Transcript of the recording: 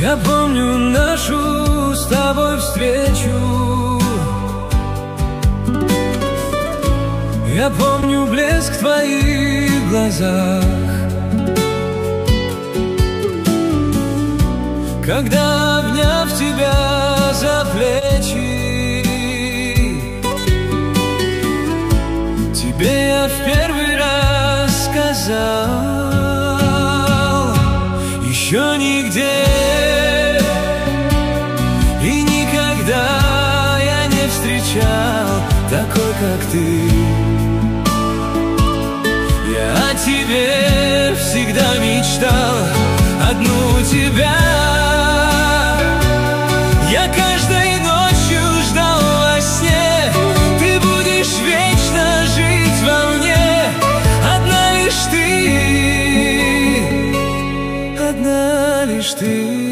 Я помню нашу с тобой встречу, я помню блеск в твоих глазах, когда, обняв тебя за плечи, тебе я в первый раз сказал: еще нигде и никогда я не встречал такой, как ты. Я о тебе всегда мечтал, одну тебя. Я каждой ночью ждал во сне, ты будешь вечно жить во мне. Одна лишь ты, одна лишь ты.